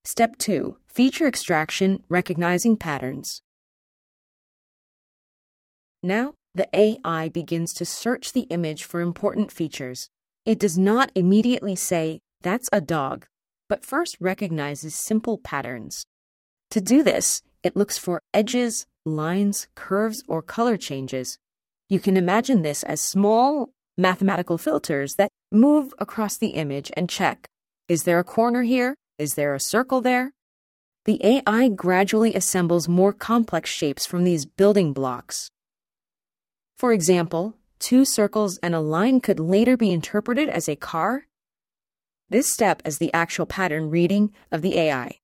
Step 2. Feature extraction, recognizing patterns. Now, the AI begins to search the image for important features. It does not immediately say, "That's a dog," but first recognizes simple patterns. To do this, it looks for edges, lines, curves, or color changes. You can imagine this as small mathematical filters that move across the image and check, is there a corner here? Is there a circle there? The AI gradually assembles more complex shapes from these building blocks. For example, 2 circles and a line could later be interpreted as a car. This step is the actual pattern reading of the AI.